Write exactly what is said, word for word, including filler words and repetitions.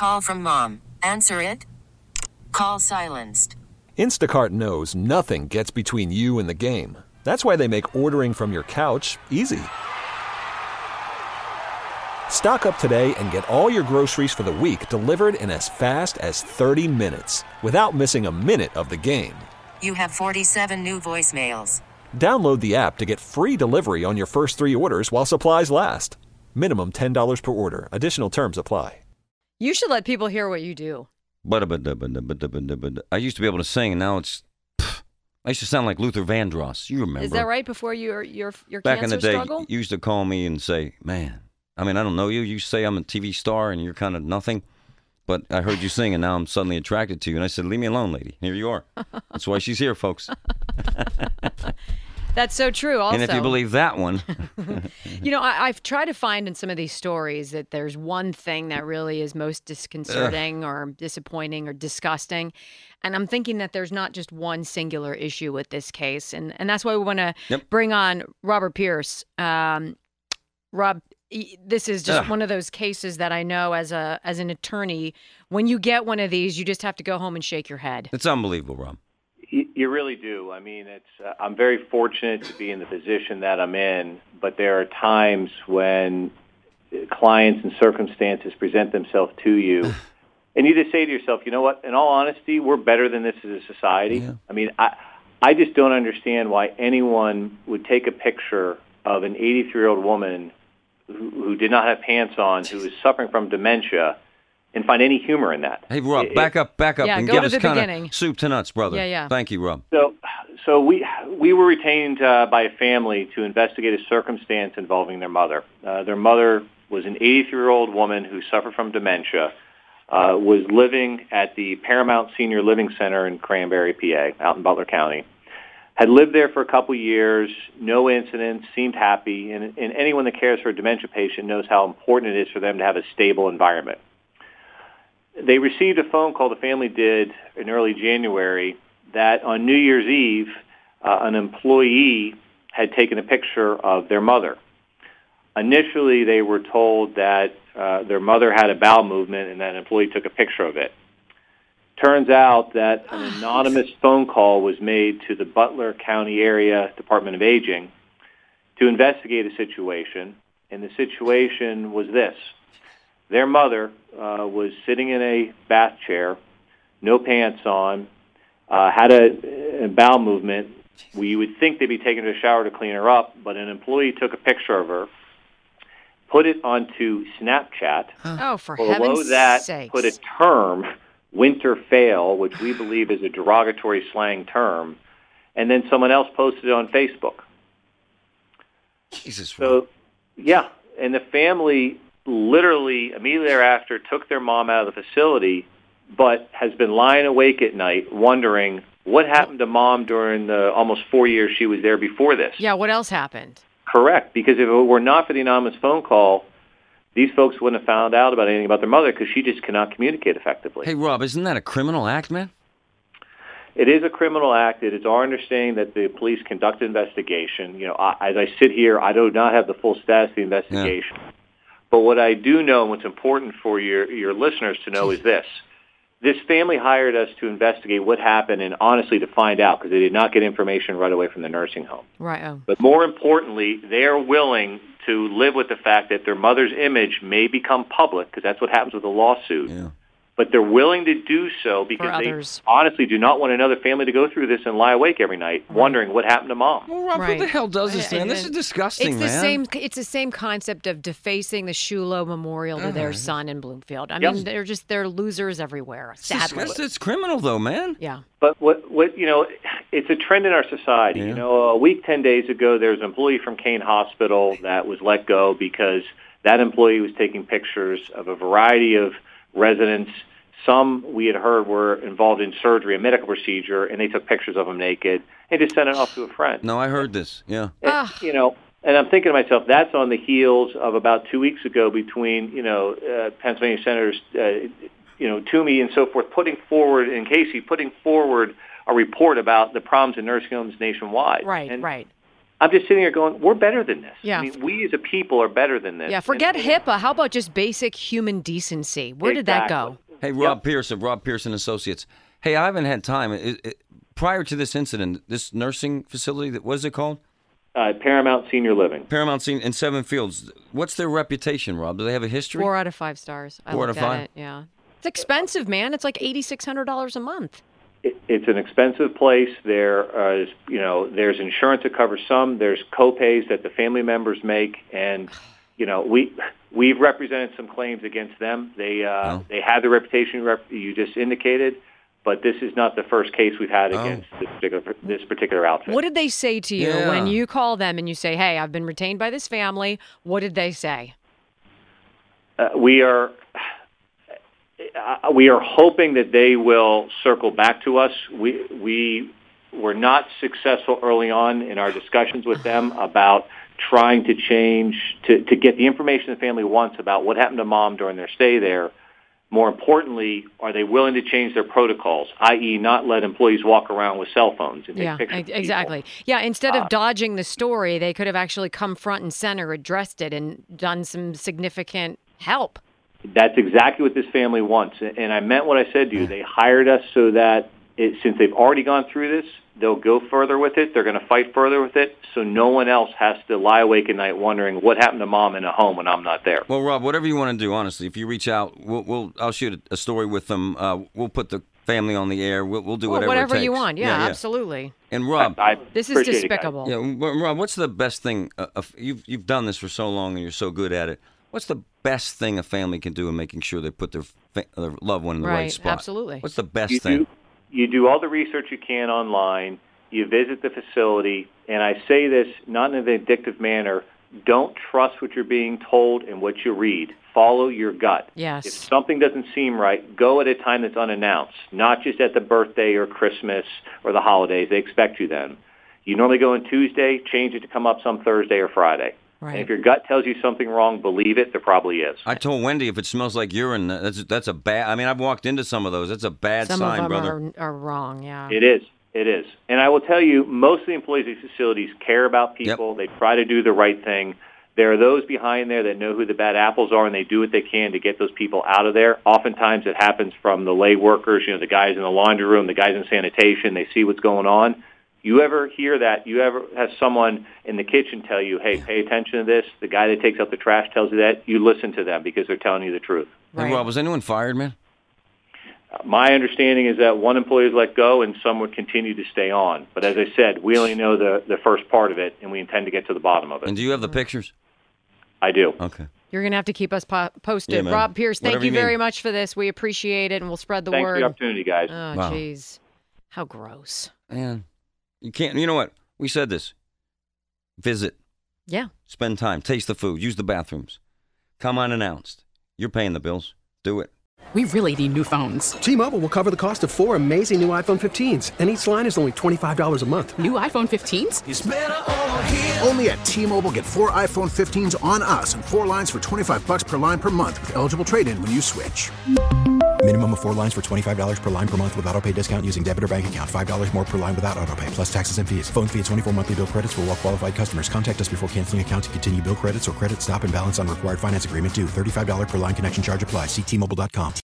Call from mom. Answer it. Call silenced. Instacart knows nothing gets between you and the game. That's why they make ordering from your couch easy. Stock up today and get all your groceries for the week delivered in as fast as thirty minutes without missing a minute of the game. You have forty-seven new voicemails. Download the app to get free delivery on your first three orders while supplies last. Minimum ten dollars per order. Additional terms apply. You should let people hear what you do. But I used to be able to sing, and now it's. Pff, I used to sound like Luther Vandross. You remember? Is that right? Before your your your Back cancer in the day, struggle? you used to call me and say, "Man, I mean, I don't know you. You say I'm a T V star, and you're kind of nothing. But I heard you sing, and now I'm suddenly attracted to you." And I said, "Leave me alone, lady. Here you are." That's why she's here, folks. That's so true. Also, and if you believe that one, you know, I, I've tried to find in some of these stories that there's one thing that really is most disconcerting or disappointing or disgusting, and I'm thinking that there's not just one singular issue with this case, and and that's why we want to Yep. bring on Robert Pierce. Um, Rob, y- this is just Ugh. one of those cases that I know as a as an attorney, when you get one of these, you just have to go home and shake your head. it's unbelievable, Rob. You you really do. I mean, it's. Uh, I'm very fortunate to be in the position that I'm in, but there are times when clients and circumstances present themselves to you, and you just say to yourself, you know what? In all honesty, we're better than this as a society. Yeah. I mean, I I just don't understand why anyone would take a picture of an eighty-three-year-old woman who, who did not have pants on, who is suffering from dementia, and find any humor in that. Hey, Rob, It- back up, back up, Yeah, and go give to us the kind beginning. of soup to nuts, brother. Yeah, yeah. Thank you, Rob. So, so we we were retained uh, by a family to investigate a circumstance involving their mother. Uh, their mother was an eighty-three-year-old woman who suffered from dementia, uh, was living at the Paramount Senior Living Center in Cranberry, P A, out in Butler County. Had lived there for a couple years, no incidents, seemed happy, and, and anyone that cares for a dementia patient knows how important it is for them to have a stable environment. They received a phone call, the family did, in early January, that on New Year's Eve, uh, an employee had taken a picture of their mother. Initially, they were told that uh, their mother had a bowel movement and that an employee took a picture of it. Turns out that an anonymous phone call was made to the Butler County Area Department of Aging to investigate a situation, and the situation was this. Their mother uh, was sitting in a bath chair, no pants on, uh, had a, a bowel movement. We would think they'd be taking her to a shower to clean her up, but an employee took a picture of her, put it onto Snapchat. Oh, for Below heaven's that, sakes. put a term, winter fail, which we believe is a derogatory slang term, and then someone else posted it on Facebook. Jesus, Rob. So, yeah, and the family literally immediately thereafter took their mom out of the facility, but has been lying awake at night wondering what happened to mom during the almost four years she was there before this. Yeah, what else happened? Correct, because if it were not for the anonymous phone call, these folks wouldn't have found out about anything about their mother because she just cannot communicate effectively. Hey, Rob, isn't that a criminal act, man? It is a criminal act. It is our understanding that the police conduct an investigation. You know, I, as I sit here, I do not have the full status of the investigation. Yeah. But what I do know, and what's important for your, your listeners to know, is this. This family hired us to investigate what happened and honestly to find out because they did not get information right away from the nursing home. Right. Oh. But more importantly, they are willing to live with the fact that their mother's image may become public because that's what happens with a lawsuit. Yeah. But they're willing to do so because they honestly do not want another family to go through this and lie awake every night right. wondering what happened to mom. Well, Rob, right. who the hell does this, man? This is disgusting, it's the man. Same, it's the same concept of defacing the Shulo Memorial to uh-huh. their son in Bloomfield. I yep. mean, they're just they're losers everywhere, sadly. It's, it's criminal, though, man. Yeah. But what, what you know, it's a trend in our society. Yeah. You know, a week, ten days ago, there was an employee from Kane Hospital that was let go because that employee was taking pictures of a variety of residents. Some we had heard were involved in surgery, a medical procedure, and they took pictures of them naked and just sent it off to a friend. No, I heard this. Yeah. And, you know, and I'm thinking to myself, that's on the heels of about two weeks ago between, you know, uh, Pennsylvania Senators, uh, you know, Toomey and so forth, putting forward, and Casey, putting forward a report about the problems in nursing homes nationwide. Right, and right. I'm just sitting here going, we're better than this. Yeah. I mean, we as a people are better than this. Yeah, forget and, HIPAA. How about just basic human decency? Where did that go? Hey, Rob yep. Pearson, Rob Pearson Associates. Hey, I haven't had time. It, it, prior to this incident, this nursing facility, what is it called? Uh, Paramount Senior Living. Paramount Senior in Seven Fields. What's their reputation, Rob? Do they have a history? Four out of five stars. I Four out of five? It, yeah. It's expensive, man. It's like eighty-six hundred dollars a month. It, it's an expensive place. There is, you know, there's insurance that covers some. There's co-pays that the family members make, and you know, we we've represented some claims against them. They uh, oh. they have the reputation rep- you just indicated, but this is not the first case we've had oh. against this particular this particular outfit. What did they say to you yeah. when you call them and you say, "Hey, I've been retained by this family"? What did they say? Uh, we are. Uh, we are hoping that they will circle back to us. We we were not successful early on in our discussions with them about trying to change, to, to get the information the family wants about what happened to mom during their stay there. More importantly, are they willing to change their protocols, that is not let employees walk around with cell phones and take yeah, pictures of people? Exactly. Yeah, instead of Uh, dodging the story, they could have actually come front and center, addressed it, and done some significant help. That's exactly what this family wants. And I meant what I said to you. They hired us so that it, since they've already gone through this, they'll go further with it. They're going to fight further with it, so no one else has to lie awake at night wondering what happened to mom in a home when I'm not there. Well, Rob, whatever you want to do, honestly, if you reach out, we'll, we'll I'll shoot a story with them. Uh, we'll put the family on the air. We'll, we'll do Well, whatever whatever it takes. you want. Yeah, yeah, yeah. absolutely. And Rob, I, I This is appreciate it, guys. despicable. yeah, Rob, what's the best thing? Uh, uh, you've you've done this for so long, and you're so good at it. What's the best thing a family can do in making sure they put their, fa- their loved one in the right, Right, spot? absolutely. What's the best You thing? do, you do all the research you can online. You visit the facility, and I say this not in a vindictive manner. Don't trust what you're being told and what you read. Follow your gut. Yes. If something doesn't seem right, go at a time that's unannounced, not just at the birthday or Christmas or the holidays. They expect you then. You normally go on Tuesday, change it to come up some Thursday or Friday. Right. And if your gut tells you something wrong, believe it. There probably is. I told Wendy if it smells like urine, that's that's a bad. I mean, I've walked into some of those. That's a bad Some sign, of them brother. are, are wrong, yeah. It is. It is. And I will tell you, most of the employees of these facilities care about people. Yep. They try to do the right thing. There are those behind there that know who the bad apples are, and they do what they can to get those people out of there. Oftentimes it happens from the lay workers, you know, the guys in the laundry room, the guys in sanitation. They see what's going on. You ever hear that? You ever have someone in the kitchen tell you, hey, pay attention to this? The guy that takes out the trash tells you that. You listen to them because they're telling you the truth. Hey, Right. Rob, was anyone fired, man? My understanding is that one employee is let go and some would continue to stay on. But as I said, we only know the, the first part of it, and we intend to get to the bottom of it. And do you have the pictures? I do. Okay. You're going to have to keep us po- posted. Yeah, man. Rob Pierce, thank Whatever you you very need. much for this. We appreciate it, and we'll spread the Thanks word. for the opportunity, guys. Oh, Wow. jeez. How gross. Man, you can't. You know what? We said this. Visit. Yeah. Spend time. Taste the food. Use the bathrooms. Come unannounced. You're paying the bills. Do it. We really need new phones. T-Mobile will cover the cost of four amazing new iPhone fifteens, and each line is only twenty-five dollars a month. New iPhone fifteens? Only at T-Mobile, get four iPhone fifteens on us and four lines for twenty-five bucks per line per month with eligible trade-in when you switch. Minimum of four lines for twenty-five dollars per line per month with autopay discount using debit or bank account. five dollars more per line without autopay, plus taxes and fees. Phone fee at twenty-four monthly bill credits for well-qualified customers. Contact us before canceling account to continue bill credits or credit stop and balance on required finance agreement due. thirty-five dollars per line connection charge applies. See T Mobile dot com.